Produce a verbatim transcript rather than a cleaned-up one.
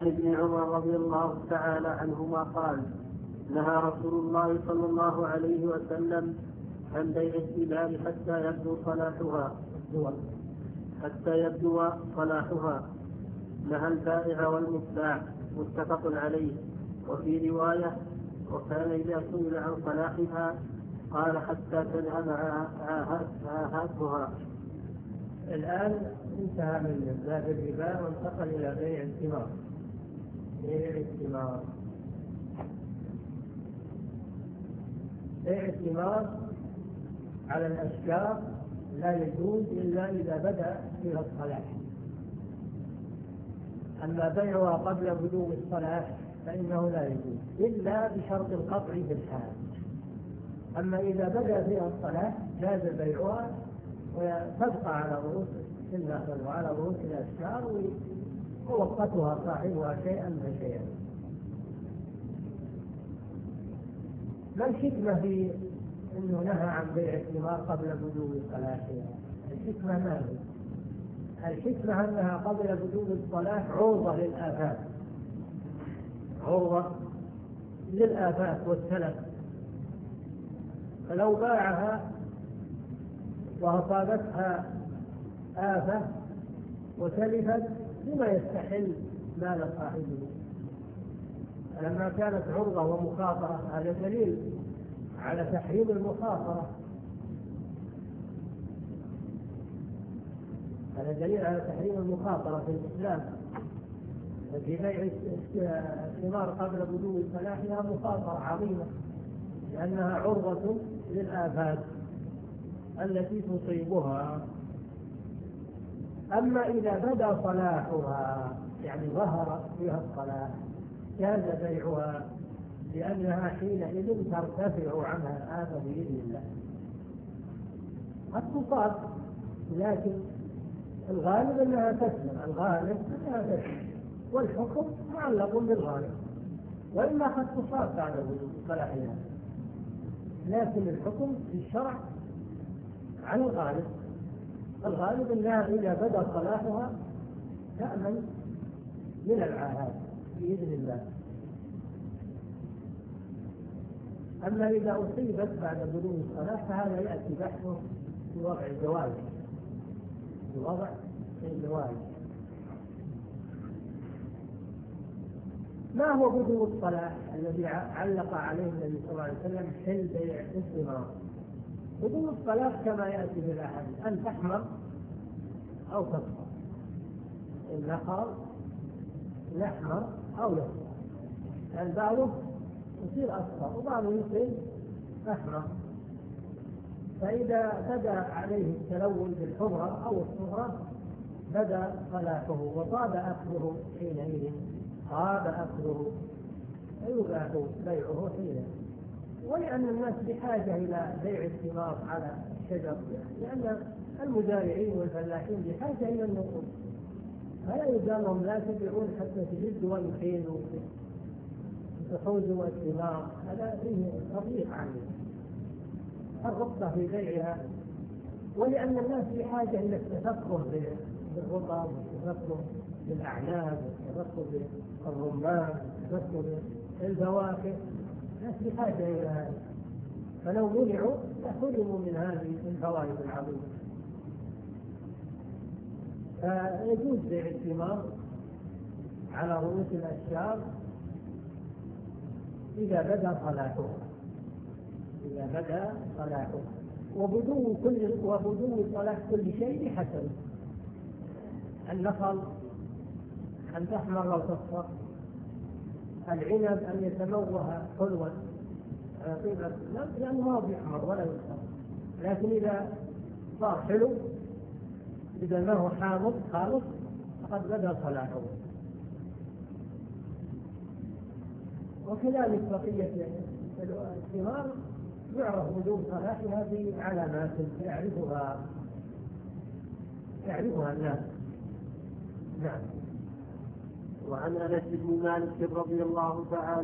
ابن عمر رضي الله تعالى عنهما قال نهى رسول الله صلى الله عليه وسلم عن بيع الثمار حتى يبدو صلاحها حتى يبدو صلاحها نهى البائع والمبتاع متفق عليه. وفي رواية وكان إذا سئل عن صلاحها قال حتى تذهب عاهاتها. الآن انتهى من باب الربا وانتقل إلى بيع الثمار. بيع الثمار بيع الثمار على الأشجار لا يجوز إلا إذا بدأ فيها الصلاح. أما بيعها قبل بدو الصلاح فإنه لا يجوز إلا بشرط القطع بالحال. أما إذا بدأ فيها الصلاح جاز بيعها وتبقى على رؤوس النخل وعلى رؤوس الأشجار ووقتها صاحبها شيئا فشيئا. ما الحكمة في أنه نهى عن بيع الثمار قبل بدو صلاحها؟ الحكمة ما هي؟ الحكمة أنها قبل بدو الصلاح عرضة للآفات، عرضة للآفات والتلف، فلو باعها وأصابتها آفة وتلفت بما يستحل مال صاحبه. لما كانت عرضة ومخاطرة هذا دليل على تحريم المخاطرة، هذا دليل على تحريم المخاطرة في الإسلام. في بيع الثمار قبل بدو صلاحها مخاطرة عظيمة لأنها عرضة للآفات التي تصيبها. أما إذا بدا صلاحها يعني ظهر فيها الصلاح جاز بيعها لأنها حينئذ ترتفع عنها الآفة بإذن الله. قد تصاب لكن الغالب أنها تسلم، الغالب أنها تسلم، والحكم معلق بالغالب، وإلا قد تصاب بعد وجود صلاحها، لكن الحكم في الشرع عن الغالب. الغالب أنها إذا بدا صلاحها تأمن من العاهات بإذن الله. أما إذا أصيبت بعد بلوغ الصلاح فهذا يأتي بحثه في وضع الزواج، في وضع الزواج. ما هو بدو الصلاح الذي علق عليه النبي صلى الله عليه وسلم حل بيع الثمار؟ بدو الصلاح كما يأتي في الأحاديث أن تحمر أو تصفر، النخل يحمر أو يصفر، يعني بعضه يصير أصفر وبعضه يصير أحمر. فإذا بدا عليه التلون بالحمرة أو الصفرة بدا صلاحه وطاب أكله حينئذ، طاب أكله فيباح بيعه حينئذ. ولأن الناس بحاجة إلى بيع الثمار على الشجر، لأن المزارعين والفلاحين بحاجة إلى النقود، فلا يقال لهم لا تبيعون حتى تجدوا ويحيلوا تحوزوا الثمار، هذا فيه تضييق عليه الرقة في بيعها. ولأن الناس بحاجة إلى التفكر بالرطب والتفكر بالأعناب والتفكر بالرمان والتفكر بالفواكه، الناس بحاجة إلى هذا، فلو منعوا لحرموا من هذه الفوائد العظيمة. فيجوز بيع الثمار على رؤوس الأشجار إذا بدا صلاحه، إذا بدا صلاحه وبدو كل وبدو صلاح كل شيء بحسب. النخل أن تحمر أو تصفر، العنب أن يتموه حلوا لأنه ما بيحمر ولا يصفر، لكن إذا صار حلو إذا ما هو حامض خالص فقد بدا صلاحه. وكذلك بقية الثمار يعرف بدون صلاحها بعلامات يعرفها يعرفها الناس. نعم. وعن أنس بن مالك رضي الله تعالى